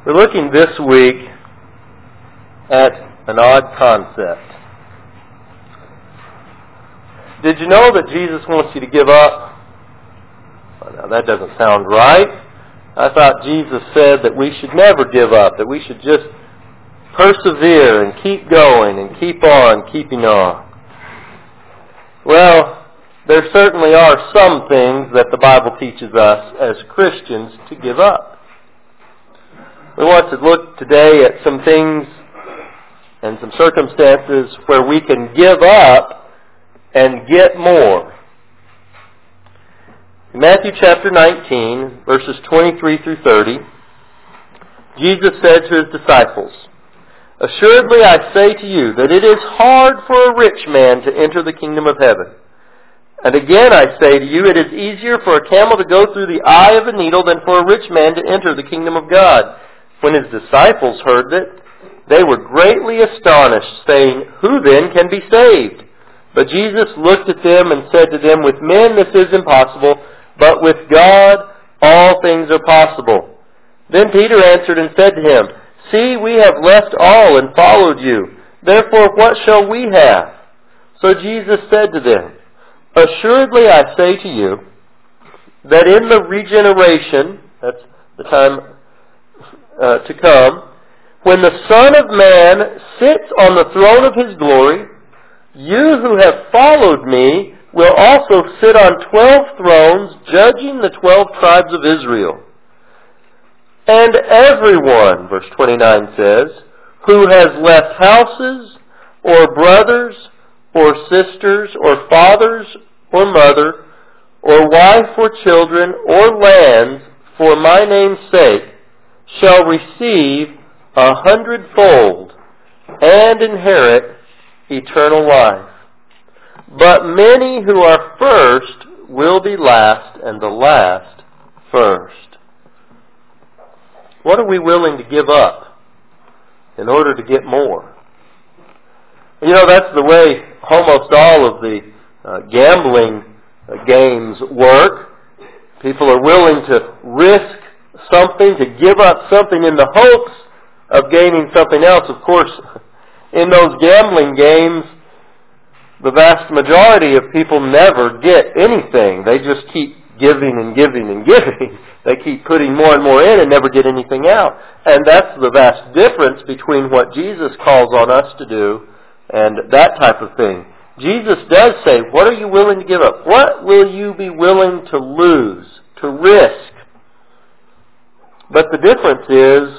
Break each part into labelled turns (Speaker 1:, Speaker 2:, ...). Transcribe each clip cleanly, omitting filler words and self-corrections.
Speaker 1: We're looking this week at an odd concept. Did you know that Jesus wants you to give up? Well, now that doesn't sound right. I thought Jesus said that we should never give up, that we should just persevere and keep going and keep on keeping on. Well, there certainly are some things that the Bible teaches us as Christians to give up. We want to look today at some things and some circumstances where we can give up and get more. In Matthew chapter 19, verses 23 through 30, Jesus said to His disciples, "Assuredly I say to you that it is hard for a rich man to enter the kingdom of heaven. And again I say to you, it is easier for a camel to go through the eye of a needle than for a rich man to enter the kingdom of God." When His disciples heard it, they were greatly astonished, saying, "Who then can be saved?" But Jesus looked at them and said to them, "With men this is impossible, but with God all things are possible." Then Peter answered and said to Him, "See, we have left all and followed you. Therefore what shall we have?" So Jesus said to them, "Assuredly I say to you, that in the regeneration," that's the time to come, "when the Son of Man sits on the throne of His glory, you who have followed me will also sit on 12 thrones, judging the 12 tribes of Israel. And everyone," verse 29 says, "who has left houses, or brothers, or sisters, or fathers, or mother, or wife, or children, or lands, for my name's sake, shall receive 100-fold and inherit eternal life. But many who are first will be last, and the last first." What are we willing to give up in order to get more? You know, that's the way almost all of the gambling games work. People are willing to risk something, to give up something in the hopes of gaining something else. Of course, in those gambling games, the vast majority of people never get anything. They just keep giving and giving and giving. They keep putting more and more in and never get anything out. And that's the vast difference between what Jesus calls on us to do and that type of thing. Jesus does say, what are you willing to give up? What will you be willing to lose, to risk? But the difference is,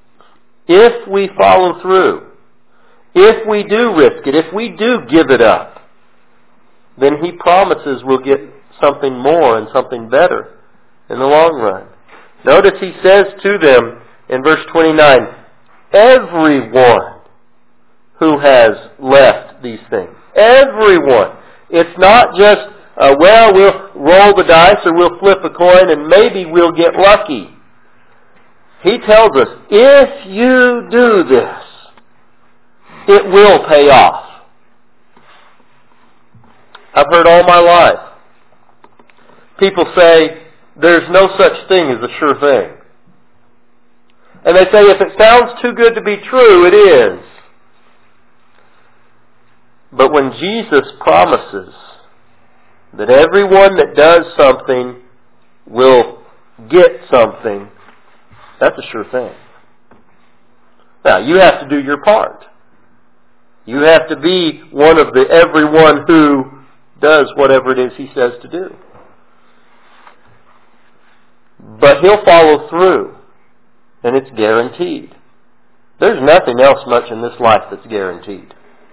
Speaker 1: if we follow through, if we do risk it, if we do give it up, then He promises we'll get something more and something better in the long run. Notice He says to them in verse 29, everyone who has left these things. Everyone. It's not just, we'll roll the dice or we'll flip a coin and maybe we'll get lucky. He tells us, if you do this, it will pay off. I've heard all my life people say, there's no such thing as a sure thing. And they say, if it sounds too good to be true, it is. But when Jesus promises that everyone that does something will get something, that's a sure thing. Now, you have to do your part. You have to be one of the everyone who does whatever it is He says to do. But He'll follow through, and it's guaranteed. There's nothing else much in this life that's guaranteed.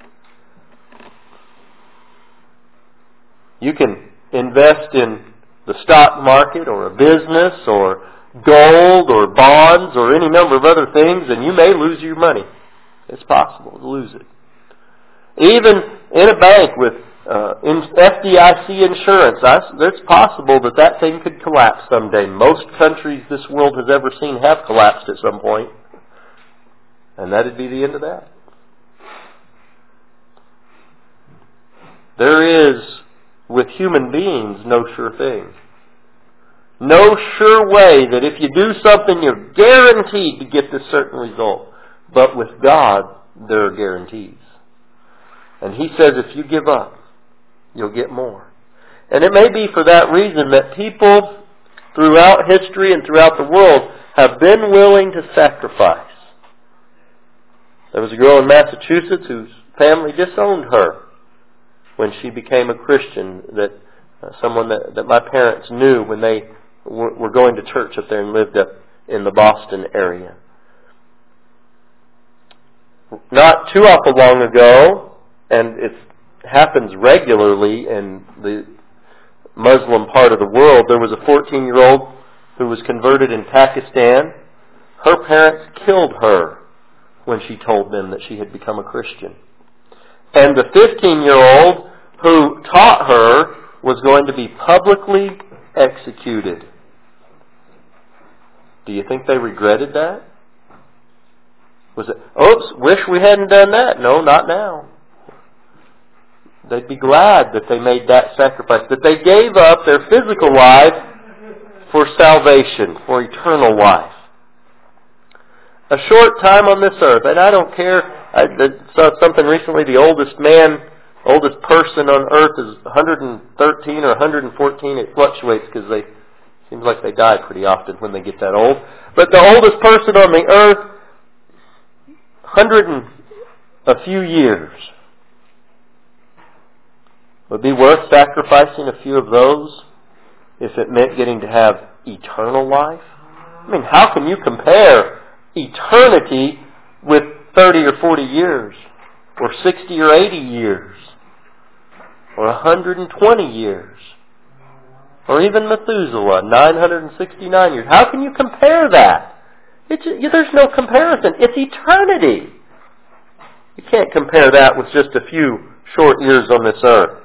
Speaker 1: You can invest in the stock market or a business or gold or bonds or any number of other things, and you may lose your money. It's possible to lose it. Even in a bank with FDIC insurance, it's possible that thing could collapse someday. Most countries this world has ever seen have collapsed at some point, and that'd be the end of that. There is, with human beings, no sure thing. No sure way that if you do something, you're guaranteed to get this certain result. But with God, there are guarantees. And He says if you give up, you'll get more. And it may be for that reason that people throughout history and throughout the world have been willing to sacrifice. There was a girl in Massachusetts whose family disowned her when she became a Christian, that someone that my parents knew when they were going to church up there and lived up in the Boston area. Not too awful long ago, and it happens regularly in the Muslim part of the world, there was a 14-year-old who was converted in Pakistan. Her parents killed her when she told them that she had become a Christian. And the 15-year-old who taught her was going to be publicly executed. Do you think they regretted that? Was it, oops, wish we hadn't done that? No, not now. They'd be glad that they made that sacrifice, that they gave up their physical life for salvation, for eternal life. A short time on this earth, and I don't care. I saw something recently, the oldest person on earth is 113 or 114. It fluctuates because seems like they die pretty often when they get that old. But the oldest person on the earth, 100 and a few years. Would it be worth sacrificing a few of those if it meant getting to have eternal life? I mean, how can you compare eternity with 30 or 40 years, or 60 or 80 years, or 120 years, or even Methuselah, 969 years? How can you compare that? There's no comparison. It's eternity. You can't compare that with just a few short years on this earth.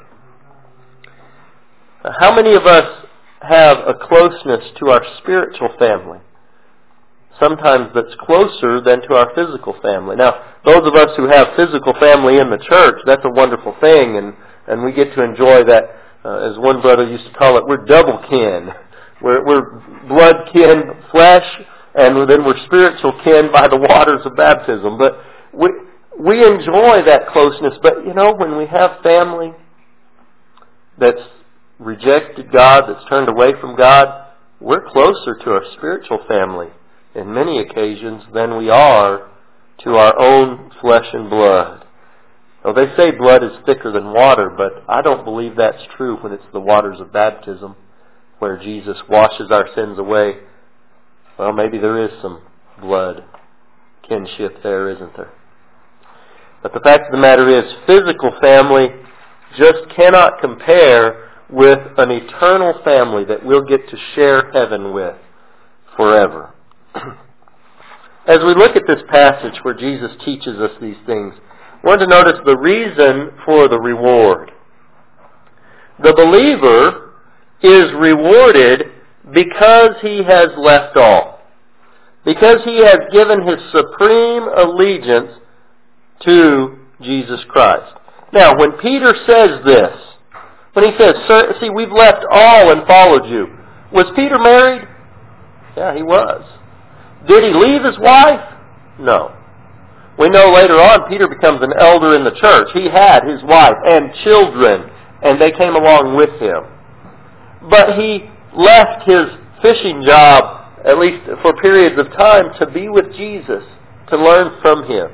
Speaker 1: How many of us have a closeness to our spiritual family? Sometimes that's closer than to our physical family. Now, those of us who have physical family in the church, that's a wonderful thing, and we get to enjoy that. As one brother used to call it, we're double kin. We're blood kin, flesh, and then we're spiritual kin by the waters of baptism. But we enjoy that closeness. But, when we have family that's rejected God, that's turned away from God, we're closer to our spiritual family in many occasions than we are to our own flesh and blood. Well, they say blood is thicker than water, but I don't believe that's true when it's the waters of baptism where Jesus washes our sins away. Well, maybe there is some blood kinship there, isn't there? But the fact of the matter is, physical family just cannot compare with an eternal family that we'll get to share heaven with forever. As we look at this passage where Jesus teaches us these things, I want to notice the reason for the reward. The believer is rewarded because he has left all. Because he has given his supreme allegiance to Jesus Christ. Now, when Peter says this, when he says, "Sir, see, we've left all and followed you," was Peter married? Yeah, he was. Did he leave his wife? No. We know later on Peter becomes an elder in the church. He had his wife and children, and they came along with him. But he left his fishing job, at least for periods of time, to be with Jesus, to learn from him.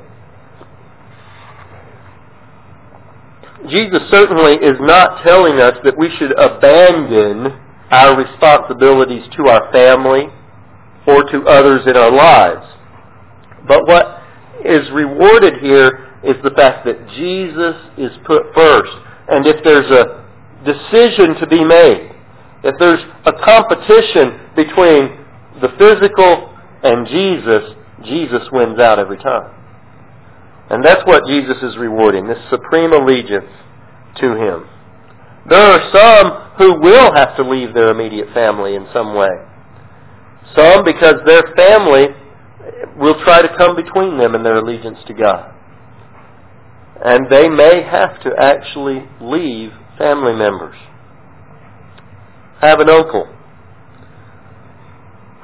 Speaker 1: Jesus certainly is not telling us that we should abandon our responsibilities to our family or to others in our lives. But what is rewarded here is the fact that Jesus is put first. And if there's a decision to be made, if there's a competition between the physical and Jesus, Jesus wins out every time. And that's what Jesus is rewarding, this supreme allegiance to Him. There are some who will have to leave their immediate family in some way. Some because their family will try to come between them and their allegiance to God. And they may have to actually leave family members. I have an uncle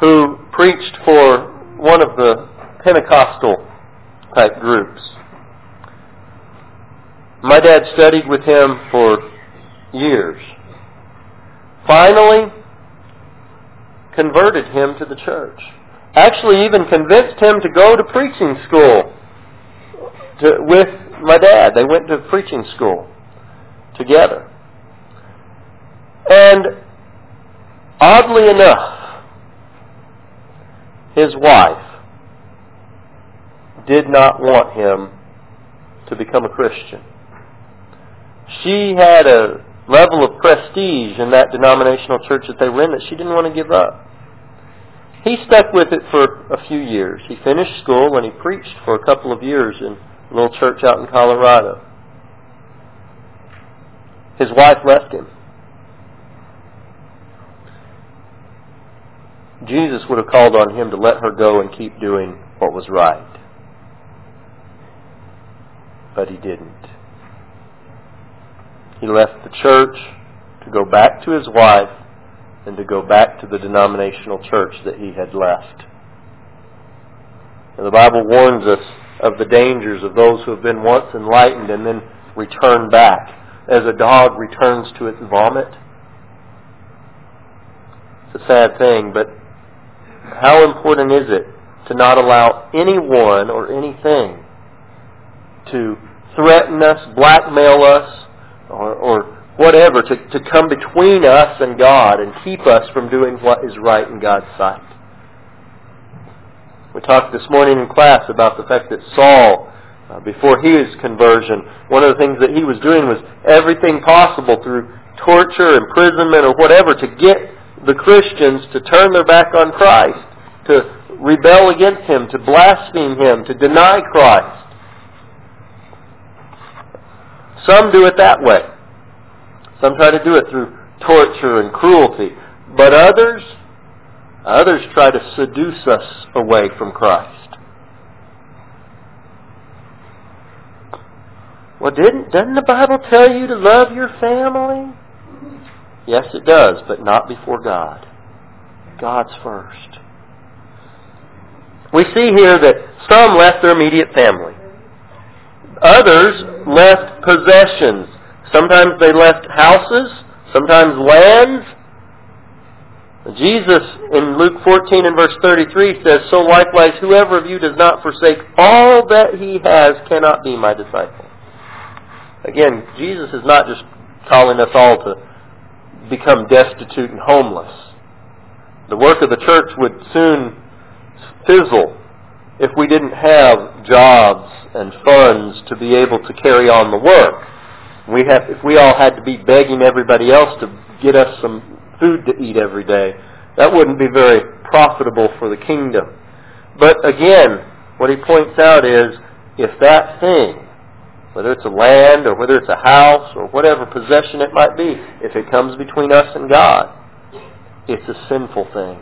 Speaker 1: who preached for one of the Pentecostal type groups. My dad studied with him for years. Finally converted him to the church. Actually even convinced him to go to preaching school with my dad. They went to preaching school together. And oddly enough, his wife did not want him to become a Christian. She had a level of prestige in that denominational church that they were in that she didn't want to give up. He stuck with it for a few years. He finished school and he preached for a couple of years in a little church out in Colorado. His wife left him. Jesus would have called on him to let her go and keep doing what was right. But he didn't. He left the church to go back to his wife and to go back to the denominational church that he had left. And the Bible warns us of the dangers of those who have been once enlightened and then return back, as a dog returns to its vomit. It's a sad thing, but how important is it to not allow anyone or anything to threaten us, blackmail us, or whatever, to come between us and God and keep us from doing what is right in God's sight. We talked this morning in class about the fact that Saul, before his conversion, one of the things that he was doing was everything possible through torture, imprisonment, or whatever to get the Christians to turn their back on Christ, to rebel against Him, to blaspheme Him, to deny Christ. Some do it that way. Some try to do it through torture and cruelty. But others try to seduce us away from Christ. Well, doesn't the Bible tell you to love your family? Yes, it does, but not before God. God's first. We see here that some left their immediate family. Others left possessions. Sometimes they left houses, sometimes lands. Jesus in Luke 14 and verse 33 says, "So likewise whoever of you does not forsake all that he has cannot be my disciple." Again, Jesus is not just calling us all to become destitute and homeless. The work of the church would soon fizzle if we didn't have jobs and funds to be able to carry on the work. If we all had to be begging everybody else to get us some food to eat every day, that wouldn't be very profitable for the kingdom. But again, what he points out is, if that thing, whether it's a land or whether it's a house or whatever possession it might be, if it comes between us and God, it's a sinful thing.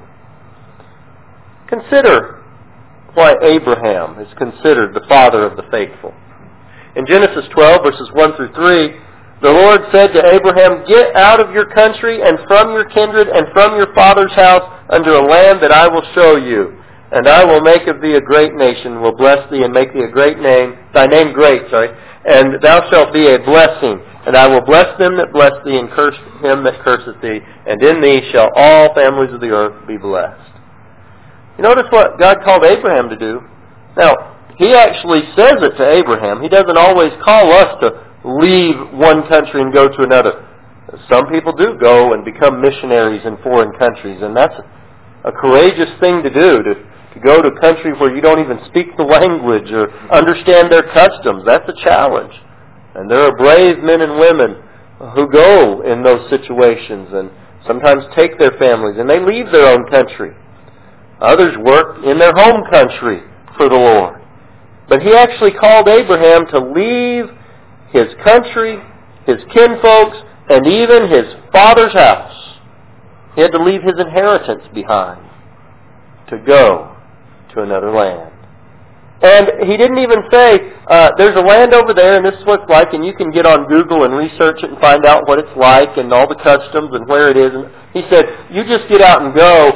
Speaker 1: Consider why Abraham is considered the father of the faithful. In Genesis 12, verses 1 through 3, the Lord said to Abraham, "Get out of your country and from your kindred and from your father's house unto a land that I will show you. And I will make of thee a great nation, will bless thee and make thee a great name, thy name great, and thou shalt be a blessing. And I will bless them that bless thee, and curse him that curseth thee. And in thee shall all families of the earth be blessed." You notice what God called Abraham to do. Now, He actually says it to Abraham. He doesn't always call us to leave one country and go to another. Some people do go and become missionaries in foreign countries, and that's a courageous thing to do, to go to a country where you don't even speak the language or understand their customs. That's a challenge. And there are brave men and women who go in those situations and sometimes take their families, and they leave their own country. Others work in their home country for the Lord. But He actually called Abraham to leave his country, his kinfolks, and even his father's house. He had to leave his inheritance behind to go to another land. And he didn't even say, there's a land over there and this is what it's like, and you can get on Google and research it and find out what it's like and all the customs and where it is. And he said, you just get out and go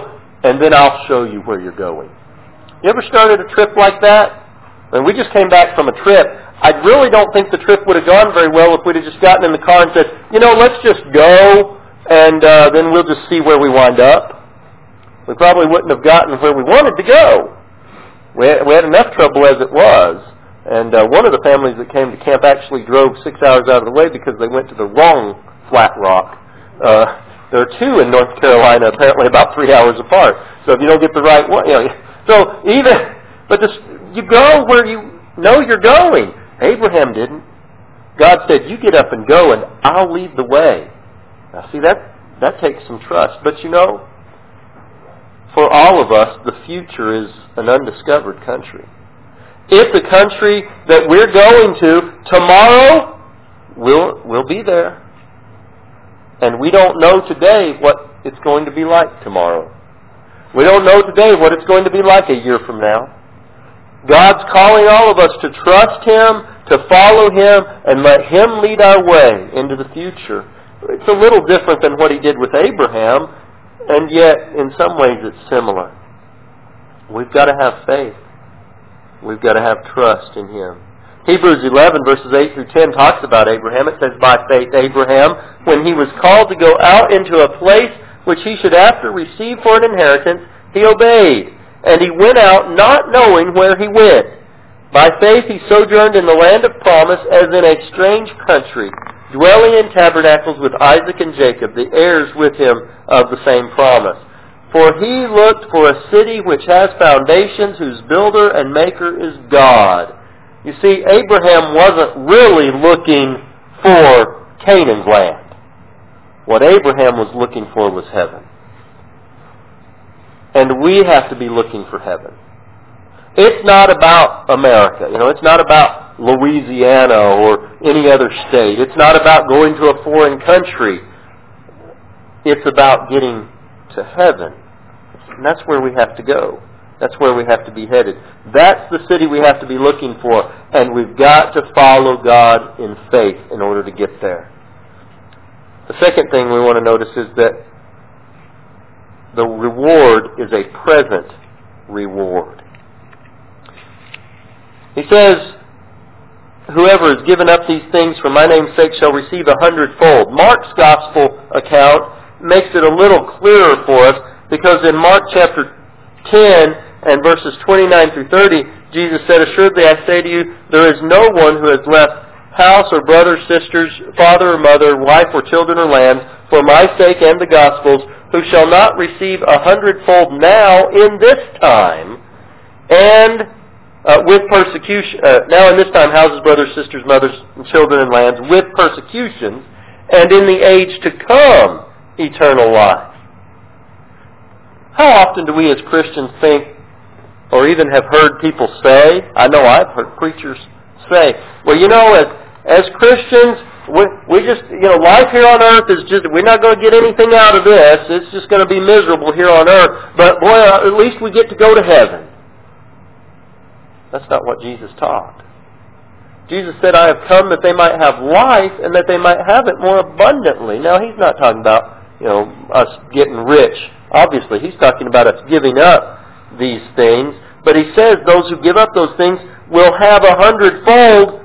Speaker 1: and then I'll show you where you're going. You ever started a trip like that? And we just came back from a trip. I really don't think the trip would have gone very well if we'd have just gotten in the car and said, let's just go, and then we'll just see where we wind up. We probably wouldn't have gotten where we wanted to go. We had enough trouble as it was. And one of the families that came to camp actually drove 6 hours out of the way because they went to the wrong flat rock. There are two in North Carolina, apparently about 3 hours apart. So if you don't get the right one, you go where you know you're going. Abraham didn't. God said, you get up and go, and I'll lead the way. Now, see, that takes some trust. But for all of us, the future is an undiscovered country. If the country that we're going to tomorrow, we'll be there. And we don't know today what it's going to be like tomorrow. We don't know today what it's going to be like a year from now. God's calling all of us to trust Him, to follow Him, and let Him lead our way into the future. It's a little different than what He did with Abraham, and yet in some ways it's similar. We've got to have faith. We've got to have trust in Him. Hebrews 11 verses 8 through 10 talks about Abraham. It says, by faith Abraham, when he was called to go out into a place which he should after receive for an inheritance, he obeyed. And he went out not knowing where he went. By faith he sojourned in the land of promise as in a strange country, dwelling in tabernacles with Isaac and Jacob, the heirs with him of the same promise. For he looked for a city which has foundations, whose builder and maker is God. You see, Abraham wasn't really looking for Canaan's land. What Abraham was looking for was heaven. And we have to be looking for heaven. It's not about America. It's not about Louisiana or any other state. It's not about going to a foreign country. It's about getting to heaven. And that's where we have to go. That's where we have to be headed. That's the city we have to be looking for. And we've got to follow God in faith in order to get there. The second thing we want to notice is that the reward is a present reward. He says, whoever has given up these things for my name's sake shall receive 100-fold. Mark's gospel account makes it a little clearer for us, because in Mark chapter 10 and verses 29 through 30, Jesus said, assuredly I say to you, there is no one who has left house or brothers, sisters, father or mother, wife or children or lands, for my sake and the gospel's, who shall not receive 100-fold now in this time, and with persecution, now in this time, houses, brothers, sisters, mothers, and children and lands, with persecutions, and in the age to come, eternal life. How often do we as Christians think, or even have heard people say, I know I've heard preachers say, well, as Christians, we just, life here on earth is just, we're not going to get anything out of this. It's just going to be miserable here on earth. But boy, at least we get to go to heaven. That's not what Jesus taught. Jesus said, I have come that they might have life and that they might have it more abundantly. Now, He's not talking about, us getting rich. Obviously, He's talking about us giving up these things. But He says those who give up those things will have 100-fold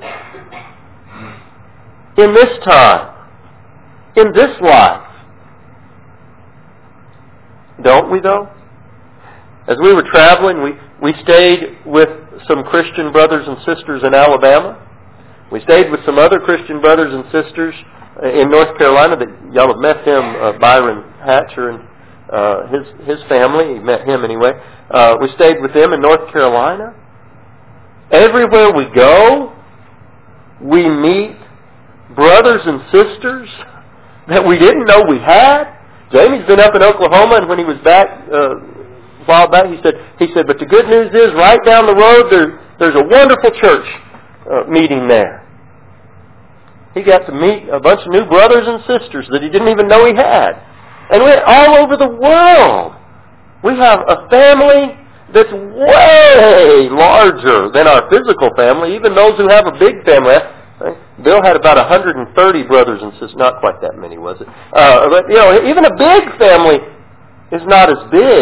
Speaker 1: in this time, in this life. Don't we, though? As we were traveling, we stayed with some Christian brothers and sisters in Alabama. We stayed with some other Christian brothers and sisters in North Carolina. That y'all have met him, Byron Hatcher and his family. You met him anyway. We stayed with them in North Carolina. Everywhere we go, we meet brothers and sisters that we didn't know we had. Jamie's been up in Oklahoma, and when he was back a while back, he said, but the good news is, right down the road, there's a wonderful church meeting there. He got to meet a bunch of new brothers and sisters that he didn't even know he had. And we're all over the world. We have a family that's way larger than our physical family, even those who have a big family. Bill had about 130 brothers and sisters. Not quite that many, was it? But, even a big family is not as big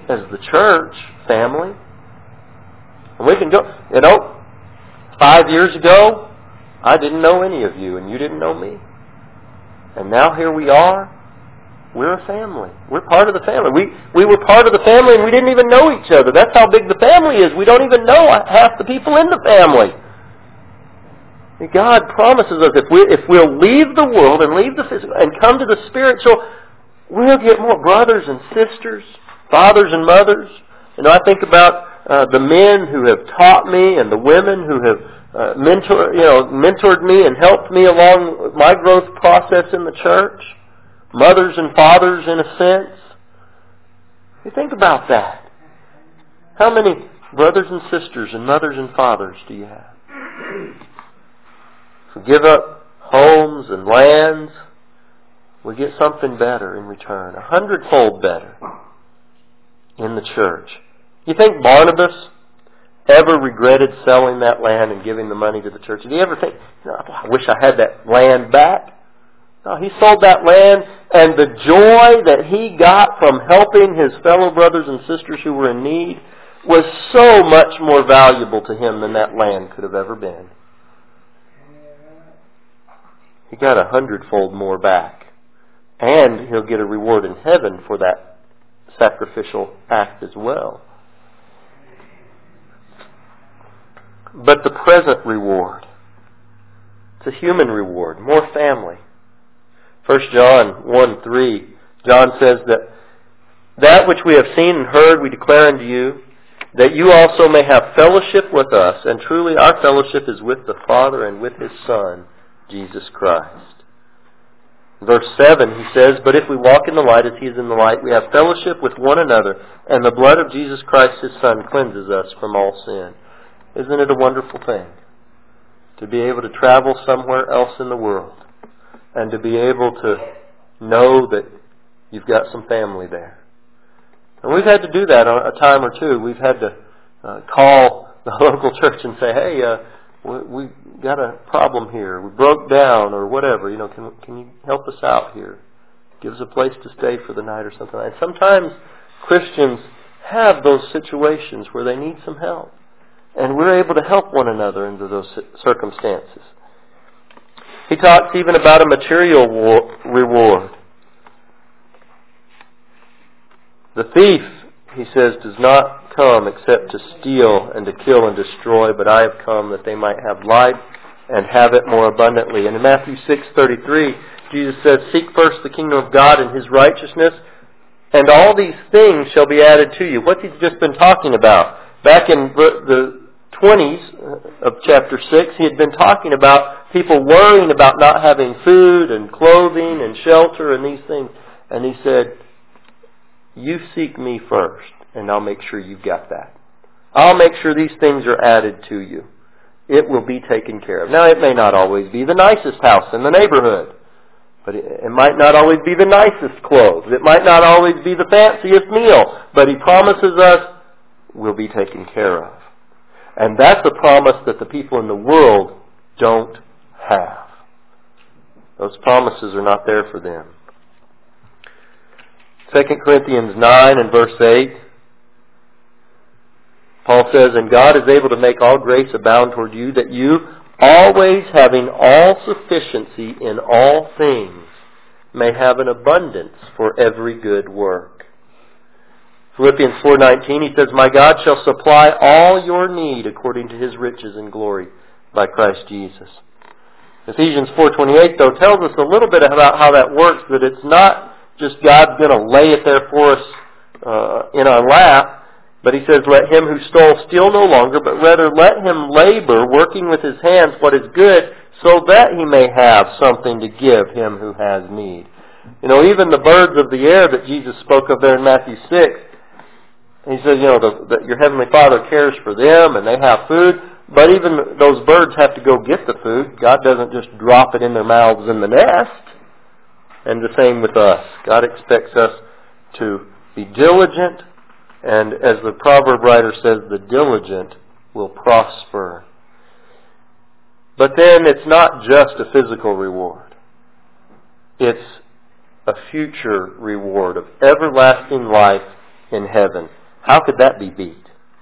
Speaker 1: as the church family. And we can go, 5 years ago, I didn't know any of you, and you didn't know me. And now here we are. We're a family. We're part of the family. We were part of the family and we didn't even know each other. That's how big the family is. We don't even know half the people in the family. And God promises us if we'll leave the world and leave the physical and come to the spiritual, we'll get more brothers and sisters, fathers and mothers. I think about the men who have taught me and the women who have mentored me and helped me along my growth process in the church. Mothers and fathers, in a sense. You think about that. How many brothers and sisters and mothers and fathers do you have? If we give up homes and lands, we get something better in return, 100-fold better in the church. You think Barnabas ever regretted selling that land and giving the money to the church? Did he ever think, I wish I had that land back? No, he sold that land, and the joy that he got from helping his fellow brothers and sisters who were in need was so much more valuable to him than that land could have ever been. He got 100-fold more back. And he'll get a reward in heaven for that sacrificial act as well. But the present reward, it's a human reward, more family. 1 John 1:3, John says that which we have seen and heard we declare unto you, that you also may have fellowship with us, and truly our fellowship is with the Father and with His Son, Jesus Christ. Verse 7, he says, but if we walk in the light as He is in the light, we have fellowship with one another, and the blood of Jesus Christ His Son cleanses us from all sin. Isn't it a wonderful thing to be able to travel somewhere else in the world and to be able to know that you've got some family there? And we've had to do that a time or two. We've had to call the local church and say, hey, we got a problem here. We broke down or whatever. Can you help us out here? Give us a place to stay for the night or something like that. Sometimes Christians have those situations where they need some help. And we're able to help one another under those circumstances. He talks even about a material reward. The thief, he says, does not come except to steal and to kill and destroy, but I have come that they might have life and have it more abundantly. And in Matthew 6:33, Jesus says, seek first the kingdom of God and His righteousness, and all these things shall be added to you. What's He just been talking about? Back in the 20s of chapter 6, He had been talking about people worrying about not having food and clothing and shelter and these things. And He said, you seek me first, and I'll make sure you've got that. I'll make sure these things are added to you. It will be taken care of. Now, it may not always be the nicest house in the neighborhood, but it might not always be the nicest clothes. It might not always be the fanciest meal, but He promises us we'll be taken care of. And that's a promise that the people in the world don't have. Those promises are not there for them. 2 Corinthians 9 and verse 8, Paul says, and God is able to make all grace abound toward you, that you, always having all sufficiency in all things, may have an abundance for every good work. Philippians 4:19, he says, my God shall supply all your need according to His riches and glory by Christ Jesus. Ephesians 4:28, though, tells us a little bit about how that works, that it's not just God's going to lay it there for us in our lap, but he says, let him who stole steal no longer, but rather let him labor, working with his hands what is good, so that he may have something to give him who has need. Even the birds of the air that Jesus spoke of there in Matthew 6, he says, that your heavenly Father cares for them and they have food, but even those birds have to go get the food. God doesn't just drop it in their mouths in the nest. And the same with us. God expects us to be diligent, and as the proverb writer says, the diligent will prosper. But then it's not just a physical reward. It's a future reward of everlasting life in heaven. How could that be beat?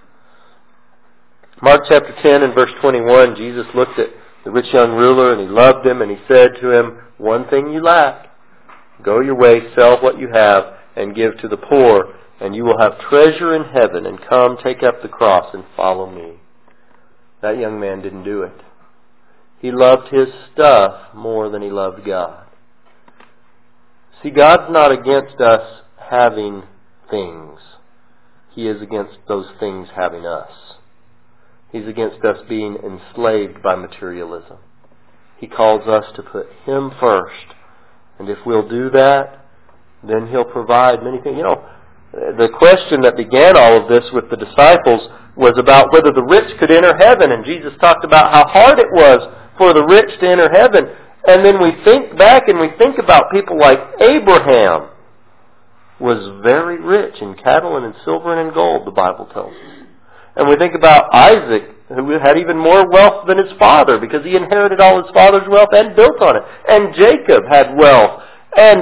Speaker 1: Mark chapter 10 and verse 21, Jesus looked at the rich young ruler and He loved him and He said to him, one thing you lack. Go your way, sell what you have, and give to the poor, and you will have treasure in heaven, and come, take up the cross, and follow me. That young man didn't do it. He loved his stuff more than he loved God. See, God's not against us having things. He is against those things having us. He's against us being enslaved by materialism. He calls us to put Him first. And if we'll do that, then He'll provide many things. You know, the question that began all of this with the disciples was about whether the rich could enter heaven. And Jesus talked about how hard it was for the rich to enter heaven. And then we think back and we think about people like Abraham was very rich in cattle and in silver and in gold, the Bible tells us. And we think about Isaac, who had even more wealth than his father because he inherited all his father's wealth and built on it. And Jacob had wealth. And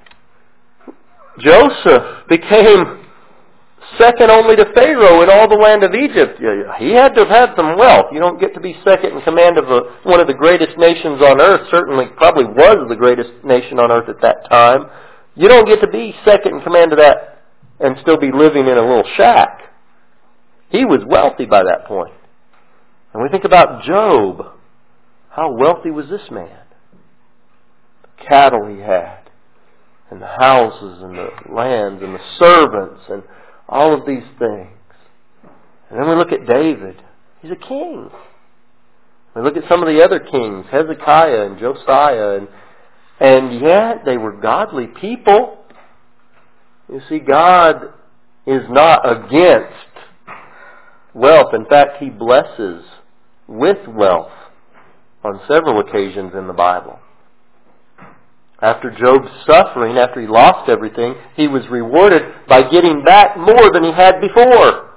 Speaker 1: Joseph became second only to Pharaoh in all the land of Egypt. He had to have had some wealth. You don't get to be second in command of one of the greatest nations on earth. Certainly probably was the greatest nation on earth at that time. You don't get to be second in command of that and still be living in a little shack. He was wealthy by that point. And we think about Job. How wealthy was this man? The cattle he had, and the houses, and the lands, and the servants, and all of these things. And then we look at David. He's a king. We look at some of the other kings, Hezekiah and Josiah, and yet they were godly people. You see, God is not against wealth. In fact, He blesses with wealth on several occasions in the Bible. After Job's suffering, after he lost everything, he was rewarded by getting back more than he had before.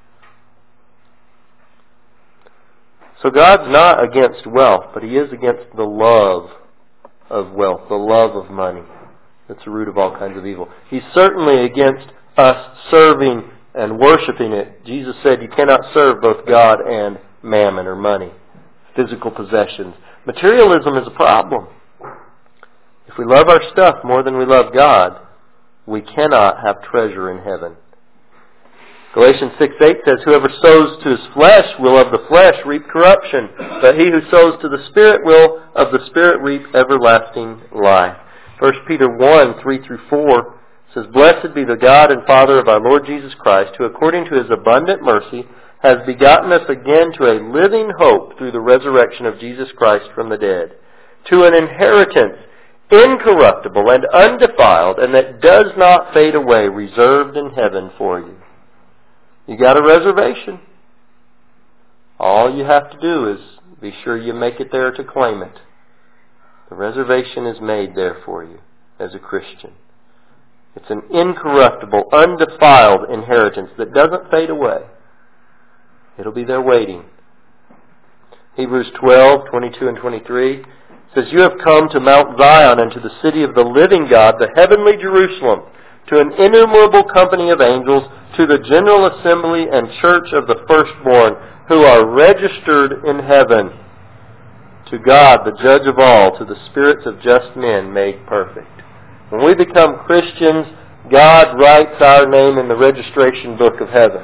Speaker 1: So God's not against wealth, but He is against the love of wealth, the love of money. That's the root of all kinds of evil. He's certainly against us serving and worshiping it. Jesus said you cannot serve both God and mammon or money, physical possessions. Materialism is a problem. If we love our stuff more than we love God, we cannot have treasure in heaven. Galatians 6:8 says, whoever sows to his flesh will of the flesh reap corruption, but he who sows to the Spirit will of the Spirit reap everlasting life. 1 Peter 1:3-4 says, blessed be the God and Father of our Lord Jesus Christ, who according to His abundant mercy has begotten us again to a living hope through the resurrection of Jesus Christ from the dead, to an inheritance incorruptible and undefiled, and that does not fade away, reserved in heaven for you. You got a reservation. All you have to do is be sure you make it there to claim it. The reservation is made there for you as a Christian. It's an incorruptible, undefiled inheritance that doesn't fade away. It'll be there waiting. Hebrews 12:22-23 says, you have come to Mount Zion and to the city of the living God, the heavenly Jerusalem, to an innumerable company of angels, to the general assembly and church of the firstborn, who are registered in heaven, to God, the judge of all, to the spirits of just men made perfect. When we become Christians, God writes our name in the registration book of heaven.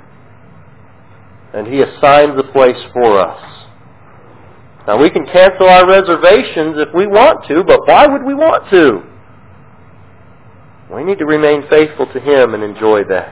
Speaker 1: And He assigns a place for us. Now we can cancel our reservations if we want to, but why would we want to? We need to remain faithful to Him and enjoy that.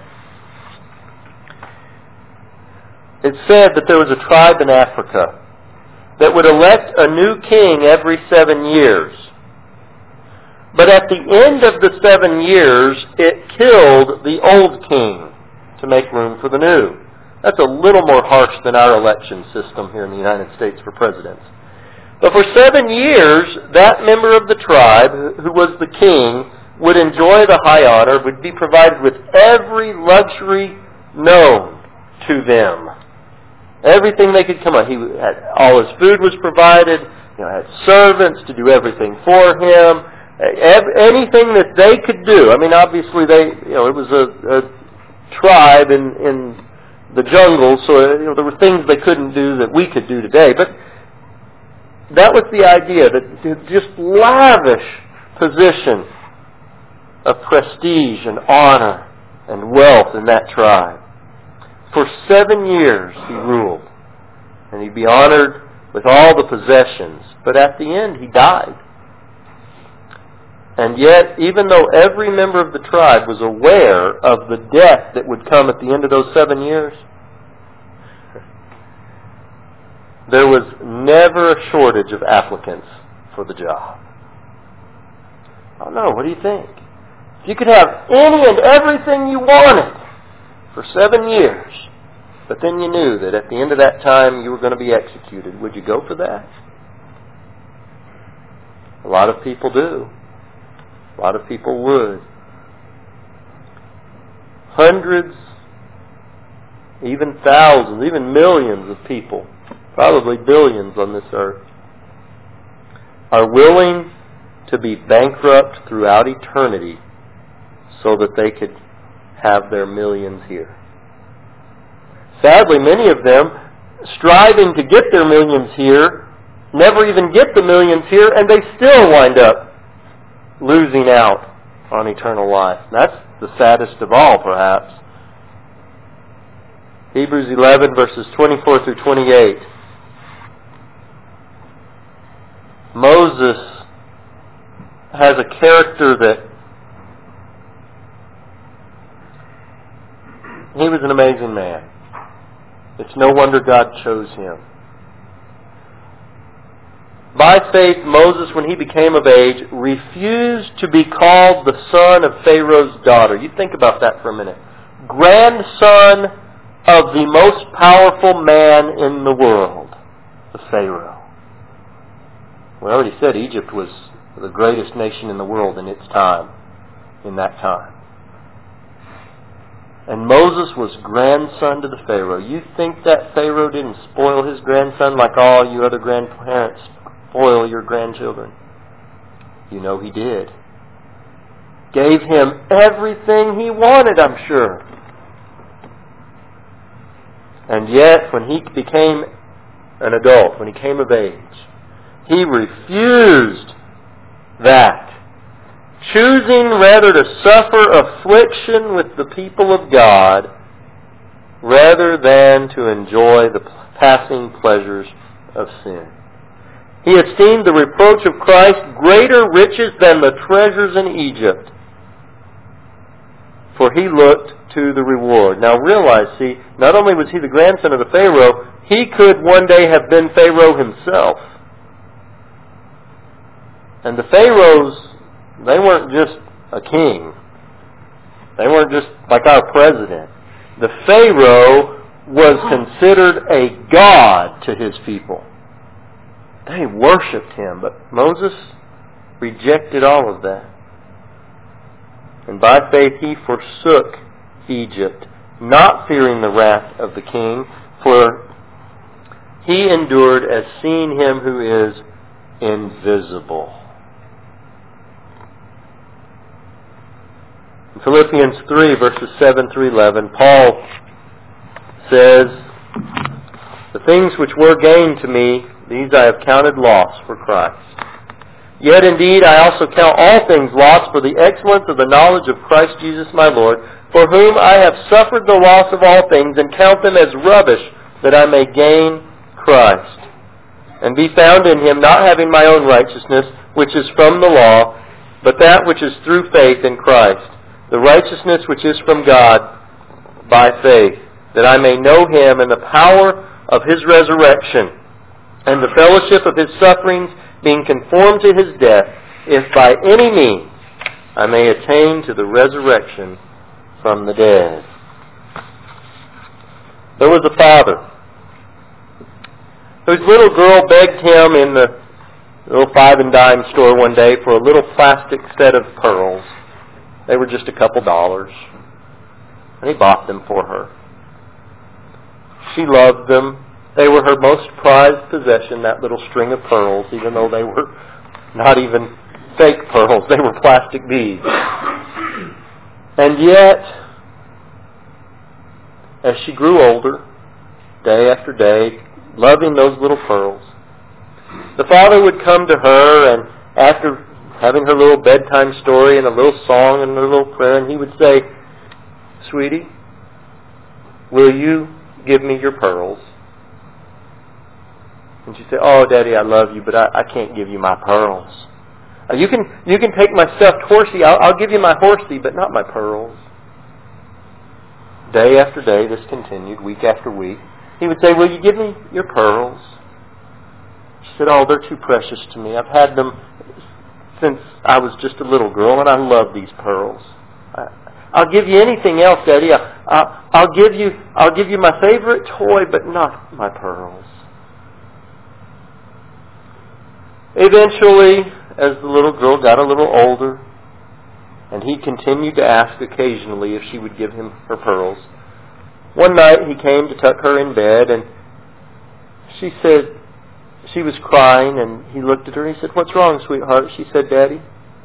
Speaker 1: It's said that there was a tribe in Africa that would elect a new king every 7 years. But at the end of the 7 years, it killed the old king to make room for the new. That's a little more harsh than our election system here in the United States for presidents. But for 7 years, that member of the tribe, who was the king, would enjoy the high honor, would be provided with every luxury known to them. Everything they could come on. He had, all his food was provided. Had servants to do everything for him. Anything that they could do. I mean, obviously it was tribe in the jungle, so there were things they couldn't do that we could do today. But that was the idea, that just lavish position of prestige and honor and wealth in that tribe. For 7 years he ruled, and he'd be honored with all the possessions. But at the end he died. And yet, even though every member of the tribe was aware of the death that would come at the end of those 7 years, there was never a shortage of applicants for the job. I don't know, what do you think? If you could have any and everything you wanted for 7 years, but then you knew that at the end of that time you were going to be executed, would you go for that? A lot of people do. A lot of people would. Hundreds, even thousands, even millions of people, probably billions on this earth, are willing to be bankrupt throughout eternity so that they could have their millions here. Sadly, many of them, striving to get their millions here, never even get the millions here, and they still wind up losing out on eternal life. That's the saddest of all, perhaps. Hebrews 11, verses 24 through 28. Moses has a character that he was an amazing man. It's no wonder God chose him. By faith, Moses, when he became of age, refused to be called the son of Pharaoh's daughter. You think about that for a minute. Grandson of the most powerful man in the world, the Pharaoh. We already said Egypt was the greatest nation in the world in its time, in that time. And Moses was grandson to the Pharaoh. You think that Pharaoh didn't spoil his grandson like all you other grandparents spoil your grandchildren? You know he did. Gave him everything he wanted, I'm sure. And yet, when he became an adult, when he came of age, he refused that, choosing rather to suffer affliction with the people of God rather than to enjoy the passing pleasures of sin. He esteemed the reproach of Christ greater riches than the treasures in Egypt, for he looked to the reward. Now realize, see, not only was he the grandson of the Pharaoh, he could one day have been Pharaoh himself. And the Pharaohs, they weren't just a king. They weren't just like our president. The Pharaoh was considered a god to his people. They worshipped him, but Moses rejected all of that. And by faith he forsook Egypt, not fearing the wrath of the king, for he endured as seeing him who is invisible. In Philippians 3, verses 7 through 11, Paul says, "The things which were gain to me, these I have counted loss for Christ. Yet indeed I also count all things lost for the excellence of the knowledge of Christ Jesus my Lord, for whom I have suffered the loss of all things, and count them as rubbish, that I may gain Christ, and be found in him, not having my own righteousness, which is from the law, but that which is through faith in Christ, the righteousness which is from God by faith, that I may know him and the power of his resurrection, and the fellowship of his sufferings, being conformed to his death, if by any means I may attain to the resurrection from the dead." There was a father whose little girl begged him in the little 5 and dime store one day for a little plastic set of pearls. They were just a couple dollars. And he bought them for her. She loved them. They were her most prized possession, that little string of pearls, even though they were not even fake pearls. They were plastic beads. And yet, as she grew older, day after day, loving those little pearls, the father would come to her, and after having her little bedtime story and a little song and a little prayer, and he would say, "Sweetie, will you give me your pearls?" And she'd say, "Oh, Daddy, I love you, but I can't give you my pearls. You can take my stuffed horsey. I'll give you my horsey, but not my pearls." Day after day, this continued, week after week. He would say, "Will you give me your pearls?" She said, "Oh, they're too precious to me. I've had them since I was just a little girl, and I love these pearls. I'll give you anything else, Daddy. I'll give you my favorite toy, but not my pearls." Eventually, as the little girl got a little older, and he continued to ask occasionally if she would give him her pearls, one night he came to tuck her in bed, and she said she was crying, and he looked at her and he said, "What's wrong, sweetheart?" She said, "Daddy,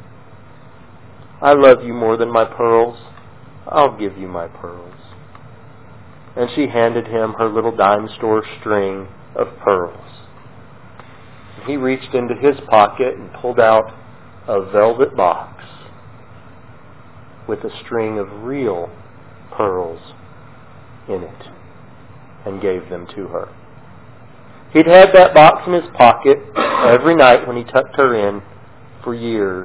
Speaker 1: I love you more than my pearls. I'll give you my pearls." And she handed him her little dime store string of pearls. He reached into his pocket and pulled out a velvet box with a string of real pearls in it and gave them to her. He'd had that box in his pocket every night when he tucked her in for years.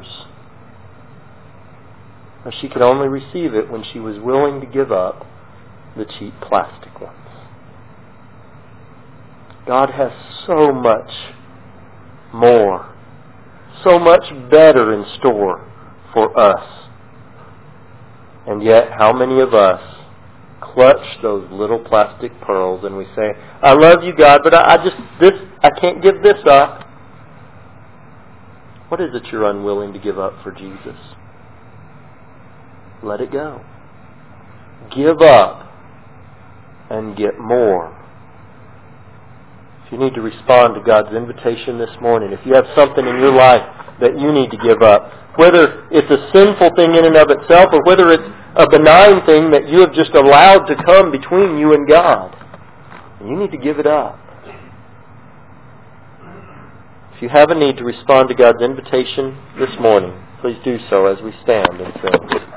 Speaker 1: But she could only receive it when she was willing to give up the cheap plastic ones. God has so much more, so much better in store for us. And yet, how many of us clutch those little plastic pearls and we say, "I love you, God, but I can't give this up." What is it you're unwilling to give up for Jesus? Let it go. Give up and get more. If you need to respond to God's invitation this morning, if you have something in your life that you need to give up, whether it's a sinful thing in and of itself or whether it's a benign thing that you have just allowed to come between you and God, you need to give it up. If you have a need to respond to God's invitation this morning, please do so as we stand and sing.